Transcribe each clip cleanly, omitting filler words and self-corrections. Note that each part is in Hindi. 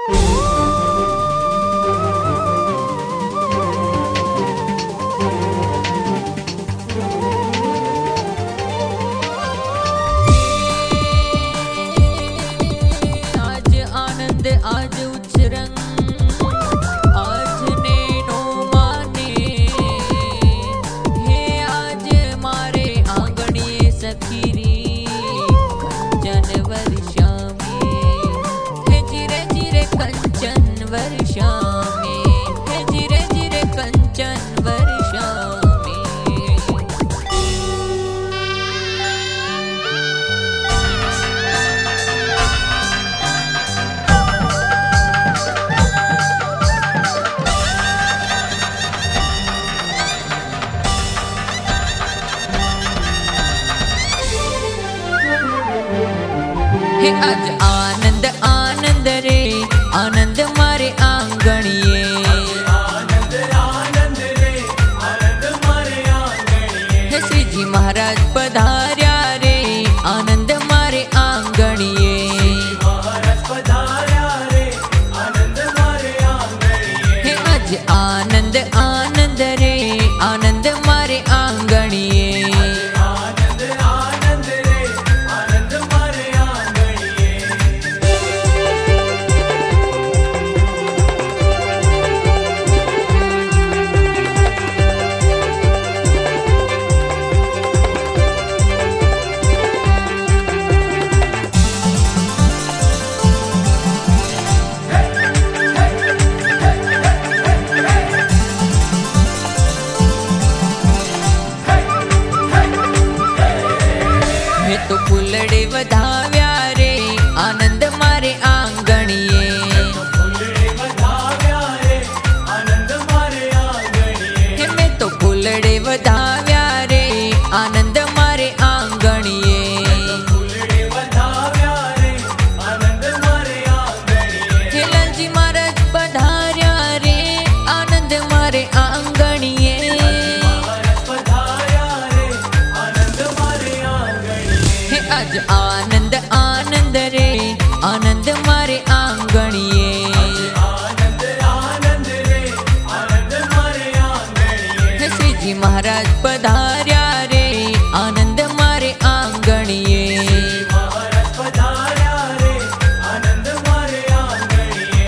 आज उछरंग आज नैनो माने हे आज मारे आंगणी सखीरी कंचन वर्षा में हे जिरे जिरे कंचन वर्षा में हे जिरे जिरे कंचन वर्षा हे आज आनंद आनंद रे आनंद मारे आंगणिये आनंद आनंद रे आनंद मारे आंगणिये हे श्री जी महाराज पधार्या रे आनंद मारे आंगणिये महाराज पधार्या रे आनंद मारे आंगणिये हे आज आनंद आनंद रे आनंद मारे आंगणिये आनंद आनंद रे आनंद मारे आंगणिये मैं तो फुलड़े वधाव्या रे आनंद मारे आंगणिये फुलड़े वधाव्या रे आनंद मारे आंगणिये हे मैं तो फुलड़े वधाव्या रे आनंद मारे आंगणिये फुलड़े वधाव्या रे आनंद मारे आंगणिये हे लालजी महाराज पधार्या रे आनंद मारे आंगणिये महाराज पधार्या रे आनंद मारे आंगणिये हे आज आनंद आनंद रे आनंद मारे आंगणिये आनंद आनंद रे आनंद मारे आंगणिये हे श्री जी महाराज पधार्या रे आनंद मारे आंगणिये महाराज पधार्या रे आनंद मारे आंगणिये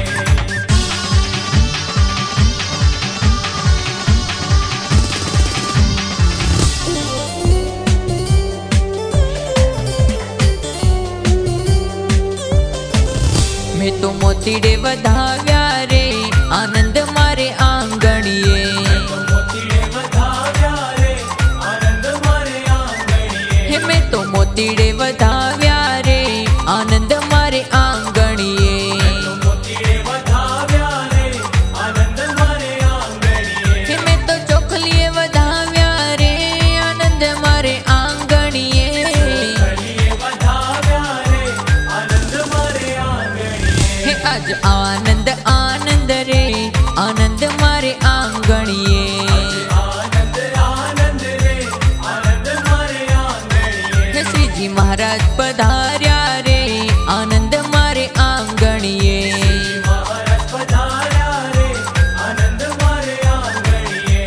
मैं तो मोतीडे वधाव्या रे आनंद मारे आंगणिये मोतीडे वधाव्या रे आनंद मारे आंगणिये हे मैं तो मोतीडे वधाव्या रे आनंद मारे आंगणिये मोतीडे वधाव्या रे आनंद मारे आंगणिये हे मैं तो चोखलिए वधाव्या रे आनंद मारे आंगणिये कलिये वधाव्या रे आनंद मारे आंगणिये हे आज आनंद आनंद रे आनंद मारे आंगणिये आनंद आनंद रे आनंद मारे आंगणिये हे श्री जी महाराज पधार्या रे आनंद मारे आंगणिये महाराज पधार्या रे आनंद मारे आंगणिये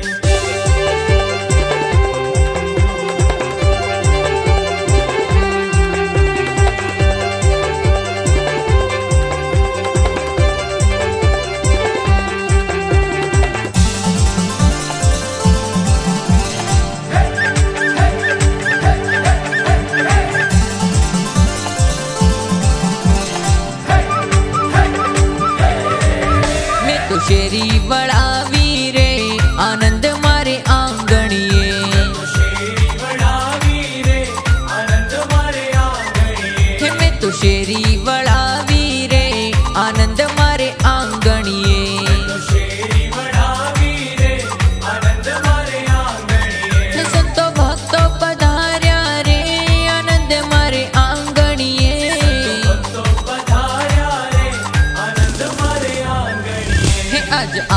मैं तो शेरी बड़ावी रे आनंद मारे आंगणिये शेरी वडावी रे आनंद मारे आंगणिये हे मैं तो शेरी बड़ावी रे आनंद मारे आंगणिये शेरी वडावी रे आनंद मारे आंगणिये हे संतो भक्तो पधार्या रे आनंद मारे आंगणिये भक्तो पधार्या रे आनंद मारे आंगणिये हे आज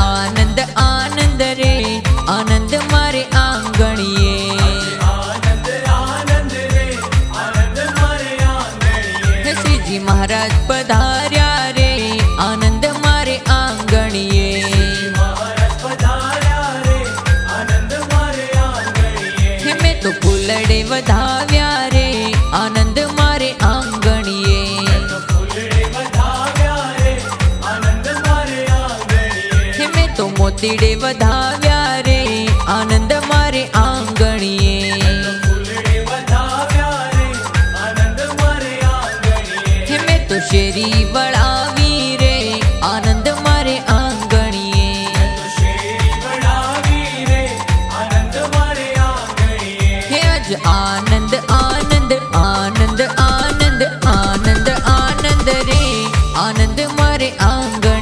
ફૂલડીડે વધાવ્યા રે આનંદ મારે આંગણીએ. ફૂલડે વધાવ્યા રે આનંદ મારે આંગણીએ. હે મેં તો શેરી વળાવી રે આનંદ મારે આંગણીએ. તો શેરી વડાવી રે આનંદ મારે આંગણીએ. હે આજ આનંદ આનંદ આનંદ આનંદ આનંદ આનંદ રે આનંદ મારે આંગણીએ.